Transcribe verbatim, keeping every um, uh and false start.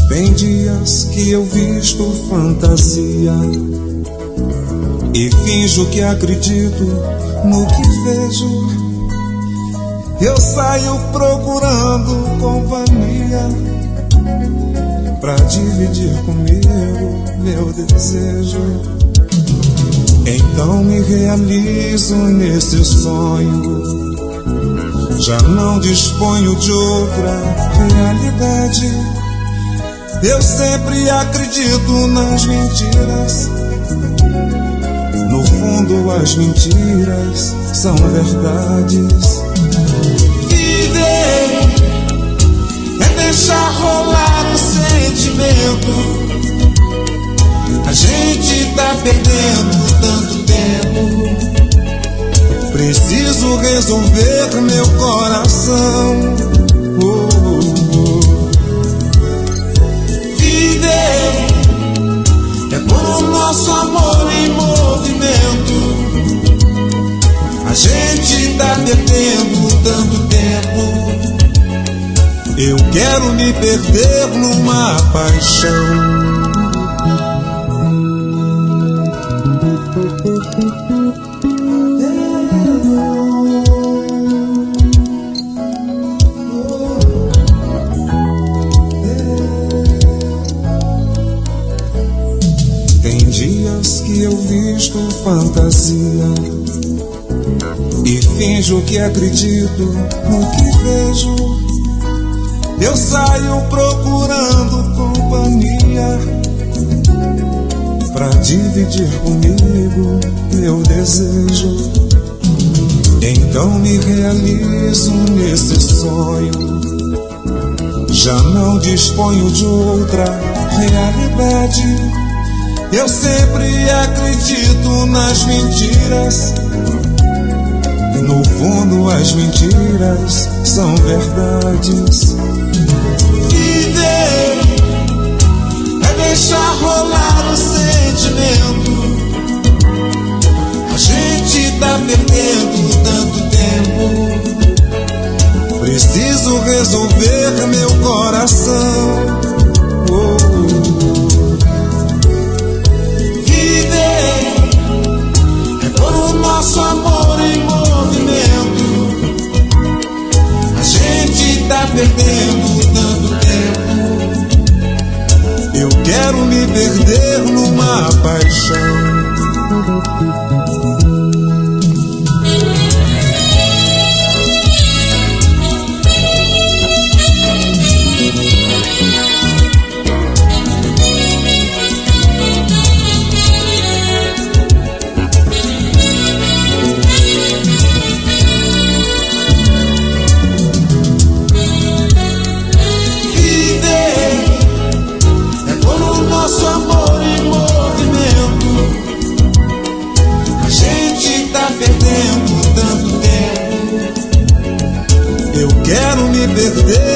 Tem dias que eu visto fantasia e finjo que acredito no que vejo. Eu saio procurando companhia pra dividir comigo meu desejo. Então me realizo nesse sonho, já não disponho de outra realidade. Eu sempre acredito nas mentiras. No fundo as mentiras são verdades. Viver é deixar rolar o sentimento. A gente tá perdendo tanto tempo. Preciso resolver meu coração. Oh, oh, oh. Viver é pôr o nosso amor em movimento. A gente tá perdendo tanto tempo. Eu quero me perder numa paixão. Tem dias que eu visto fantasia e finjo que acredito no que vejo. Eu saio procurando companhia pra dividir comigo meu desejo. Então me realizo nesse sonho, já não disponho de outra realidade. Eu sempre acredito nas mentiras. No fundo as mentiras são verdades. Viver é deixar rolar o sentimento. A gente tá perdendo tanto tempo. Preciso resolver meu coração. Oh, oh. Viver é pôr o nosso amor em movimento. A gente tá perdendo tanto tempo. Eu quero me perder numa paixão. Quero me perder